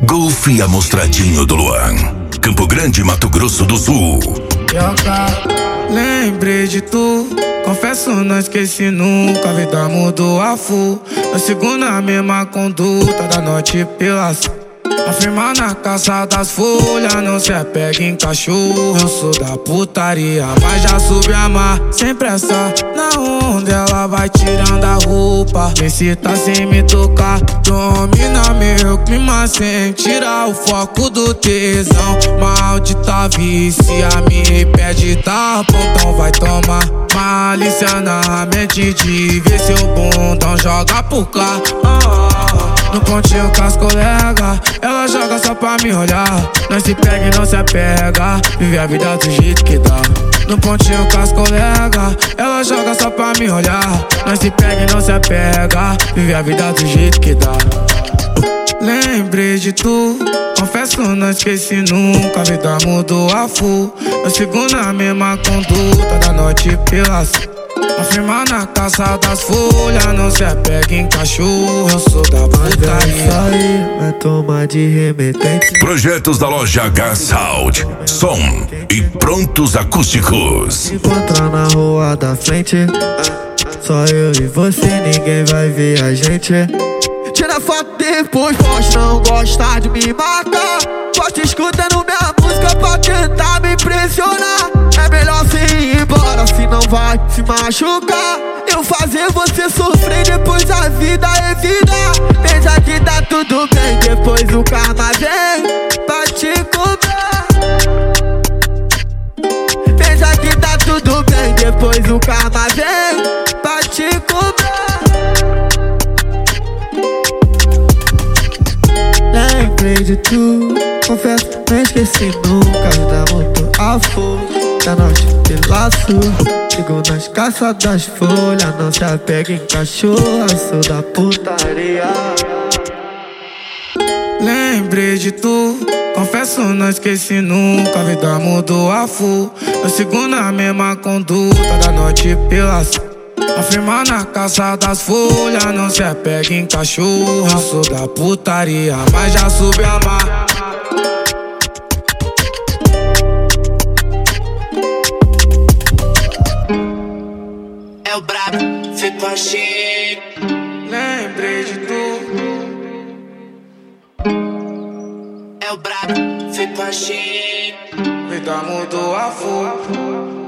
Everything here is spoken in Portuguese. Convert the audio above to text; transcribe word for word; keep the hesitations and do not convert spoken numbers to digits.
Golf Amostradinho do Luan, Campo Grande, Mato Grosso do Sul. Yoka, lembrei de tu, confesso não esqueci nunca. A vida mudou a full, eu sigo na mesma conduta da noite pela afirmar na caça das folhas, não se apega em cachorro. Eu sou da putaria, mas já soube amar. Sem pressa, na onda ela vai tirando a roupa. Vem se tá sem me tocar, domina meu clima sem tirar o foco do tesão. Maldita vícia, me pede tá então vai tomar. Malícia na mente de ver seu bundão joga pro cá. No pontinho com as colegas, ela joga só pra me olhar. Nós se pega e não se apega, vive a vida do jeito que dá. No pontinho com as colegas, ela joga só pra me olhar. Nós se pega e não se apega, vive a vida do jeito que dá. Lembrei de tu, confesso não esqueci nunca. A vida mudou a full, eu sigo na mesma conduta da noite pela afirmar na caça das folhas, não se apega em cachorro. Eu sou da putaria. Vai sair, vai tomar de remetente. Projetos da loja H-Sound, som e prontos acústicos. Se encontrar na rua da frente, só eu e você, ninguém vai ver a gente. Tira foto depois, poste, não gosta de me marcar. Poste escutando minha música pra tentar me impressionar. É melhor você ir embora, se não vai se machucar. Eu fazer você sofrer, depois a vida é vida. Veja que tá tudo bem, depois o karma vem pra te cobrar. Veja que tá tudo bem, depois o karma vem pra te cobrar. Lembrei de tu, confesso, não esqueci nunca. A vida mudou a full, da noite pela sul. Sigo nas caças das folhas, não se apega em cachorro. Sou da putaria. Lembrei de tu, confesso não esqueci nunca. A vida mudou a full, eu sigo na mesma conduta da noite pela afirmar na caça das folhas, não se apega em cachorro. Eu sou da putaria, mas já soube amar. É o brabo, ficou chique. Lembrei de tu. É o brabo, ficou chique. Vida mudou a full.